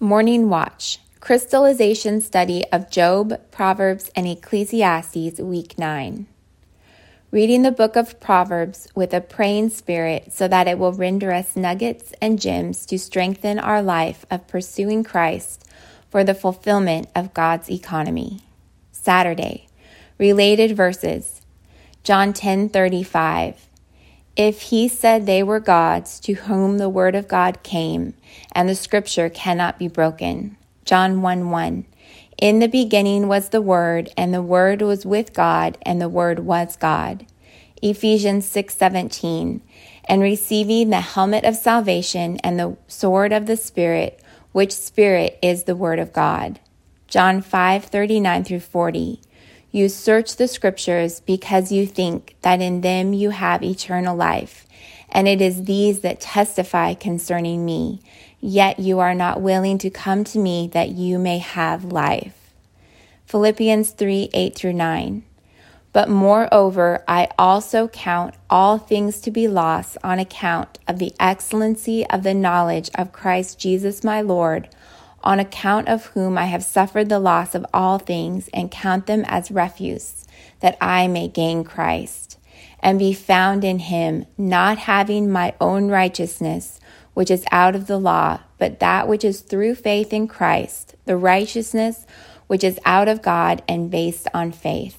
Morning Watch, Crystallization Study of Job, Proverbs, and Ecclesiastes, Week 9. Reading the book of Proverbs with a praying spirit so that it will render us nuggets and gems to strengthen our life of pursuing Christ for the fulfillment of God's economy. Saturday, related verses. John 10:35. If he said they were gods to whom the word of God came, and the scripture cannot be broken. John 1:1. In the beginning was the Word, and the Word was with God, and the Word was God. Ephesians 6:17. And receiving the helmet of salvation and the sword of the Spirit, which Spirit is the Word of God. John 5:39-40. You search the scriptures because you think that in them you have eternal life, and it is these that testify concerning me. Yet you are not willing to come to me that you may have life. Philippians 3:8-9. But moreover, I also count all things to be lost on account of the excellency of the knowledge of Christ Jesus my Lord, on account of whom I have suffered the loss of all things and count them as refuse, that I may gain Christ, and be found in him, not having my own righteousness, which is out of the law, but that which is through faith in Christ, the righteousness which is out of God and based on faith.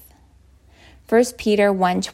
1 Peter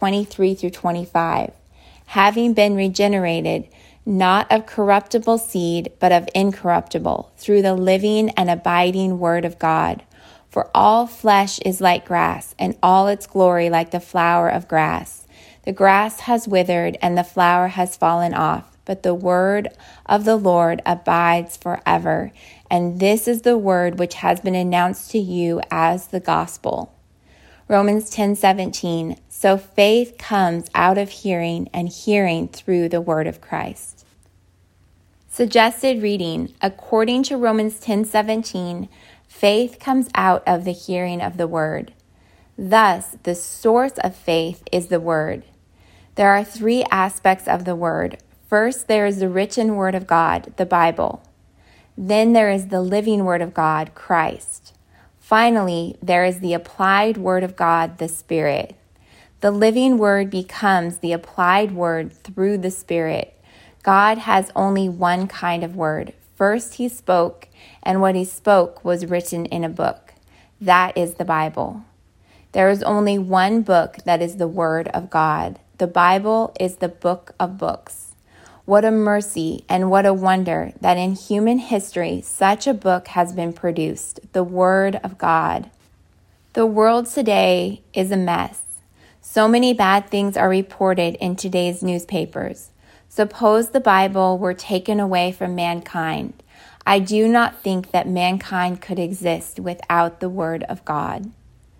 1:23-25. Having been regenerated, not of corruptible seed, but of incorruptible, through the living and abiding word of God. For all flesh is like grass, and all its glory like the flower of grass. The grass has withered, and the flower has fallen off, but the word of the Lord abides forever. And this is the word which has been announced to you as the gospel. Romans 10:17. So faith comes out of hearing, and hearing through the word of Christ. Suggested reading. According to Romans 10:17, faith comes out of the hearing of the word. Thus, the source of faith is the word. There are three aspects of the word. First, there is the written word of God, the Bible. Then there is the living word of God, Christ. Finally, there is the applied word of God, the Spirit. The living word becomes the applied word through the Spirit. God has only one kind of word. First he spoke, and what he spoke was written in a book. That is the Bible. There is only one book that is the Word of God. The Bible is the book of books. What a mercy and what a wonder that in human history such a book has been produced, the Word of God. The world today is a mess. So many bad things are reported in today's newspapers. Suppose the Bible were taken away from mankind. I do not think that mankind could exist without the Word of God.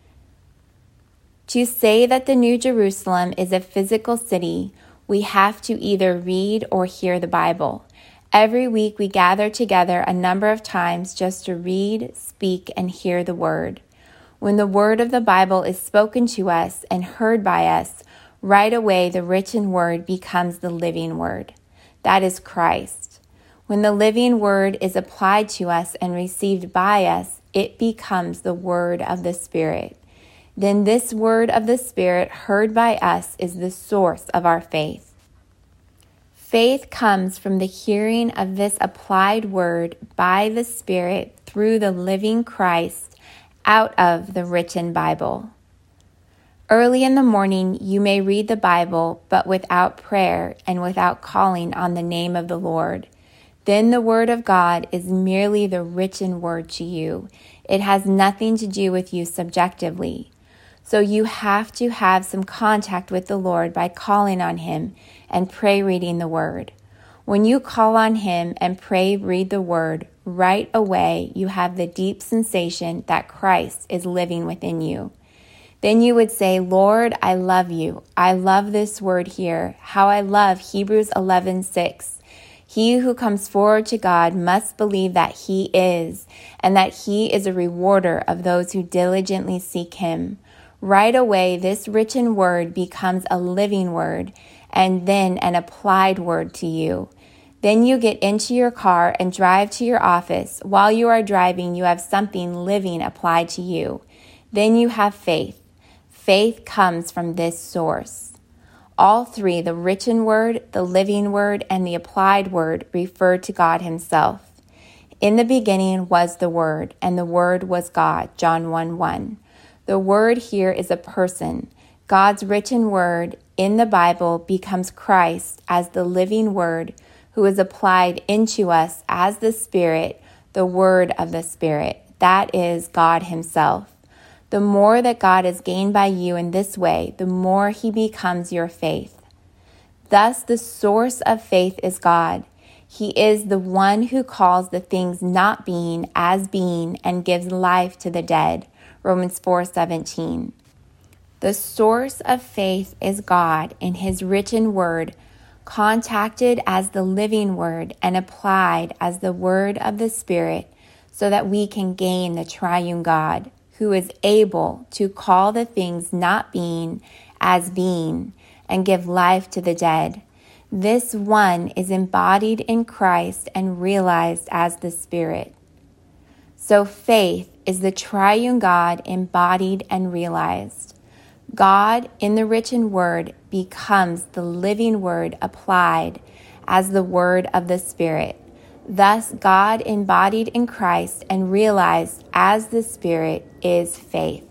To say that the New Jerusalem is a physical city, we have to either read or hear the Bible. Every week we gather together a number of times just to read, speak, and hear the Word. When the Word of the Bible is spoken to us and heard by us, right away the written Word becomes the living Word. That is Christ. When the living Word is applied to us and received by us, it becomes the Word of the Spirit. Then this word of the Spirit heard by us is the source of our faith. Faith comes from the hearing of this applied word by the Spirit through the living Christ out of the written Bible. Early in the morning you may read the Bible, but without prayer and without calling on the name of the Lord. Then the word of God is merely the written word to you. It has nothing to do with you subjectively. So you have to have some contact with the Lord by calling on him and pray reading the word. When you call on him and pray read the word, right away you have the deep sensation that Christ is living within you. Then you would say, Lord, I love you. I love this word here. How I love Hebrews 11:6. He who comes forward to God must believe that he is, and that he is a rewarder of those who diligently seek him. Right away, this written word becomes a living word and then an applied word to you. Then you get into your car and drive to your office. While you are driving, you have something living applied to you. Then you have faith. Faith comes from this source. All three, the written word, the living word, and the applied word, refer to God himself. In the beginning was the Word, and the Word was God, John 1:1. The Word here is a person. God's written word in the Bible becomes Christ as the living word who is applied into us as the Spirit, the word of the Spirit. That is God himself. The more that God is gained by you in this way, the more he becomes your faith. Thus, the source of faith is God. He is the one who calls the things not being as being and gives life to the dead. Romans 4:17. The source of faith is God in his written word, contacted as the living word and applied as the word of the Spirit, so that we can gain the triune God, who is able to call the things not being as being and give life to the dead. This one is embodied in Christ and realized as the Spirit. So faith is the triune God embodied and realized. God in the written word becomes the living word applied as the word of the Spirit. Thus, God embodied in Christ and realized as the Spirit is faith.